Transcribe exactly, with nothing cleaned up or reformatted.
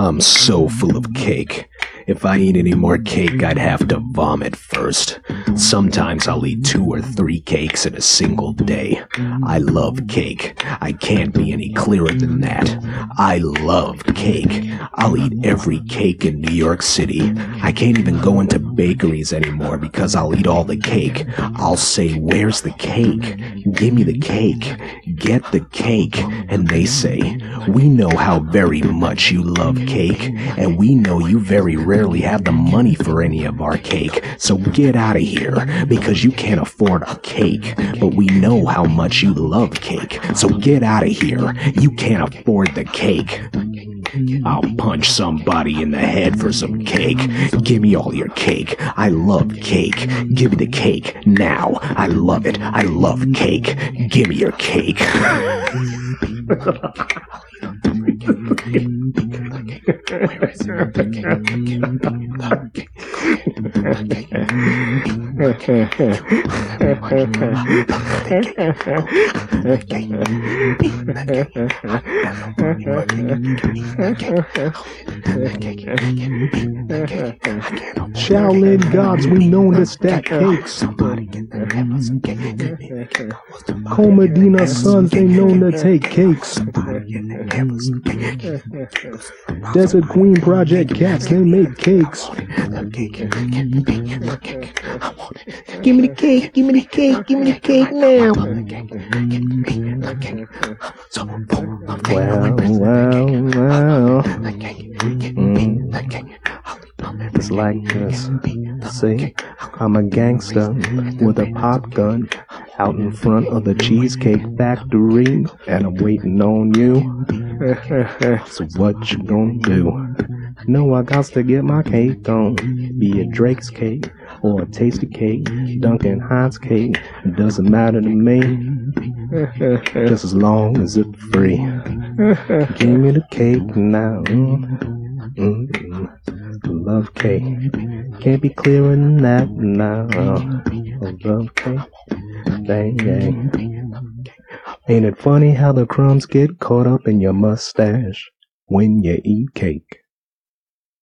I'm so full of cake. If I eat any more cake, I'd have to vomit first. Sometimes I'll eat two or three cakes in a single day. I love cake. I can't be any clearer than that. I love cake. I'll eat every cake in New York City. I can't even go into bakeries anymore because I'll eat all the cake. I'll say, "Where's the cake? Give me the cake. Get the cake." And they say, "We know how very much you love cake, and we know you very rarely have the money for any of our cake, so get out of here, because you can't afford a cake. But we know how much you love cake, so get out of here. You can't afford the cake." I'll punch somebody in the head for some cake. Give me all your cake. I love cake. Give me the cake now. I love it. I love cake. Give me your cake. Shaolin gods, we known to stack cakes. Comedina sons, they known to take cakes. Desert Queen Project cats, they make cakes. Give me the cake, give me the cake, give me the cake now. Well, well, well. Mm. It's like this. See, I'm a gangster with a pop gun out in front of the Cheesecake Factory, and I'm waiting on you. So what you gonna do? No, I got to get my cake on. Be it Drake's cake or a Tasty cake, Duncan Hines cake, it doesn't matter to me, just as long as it's free. Give me the cake now. Mm-hmm. Love cake, can't be clearer than that now. I love cake, dang, dang. Ain't it funny how the crumbs get caught up in your mustache when you eat cake?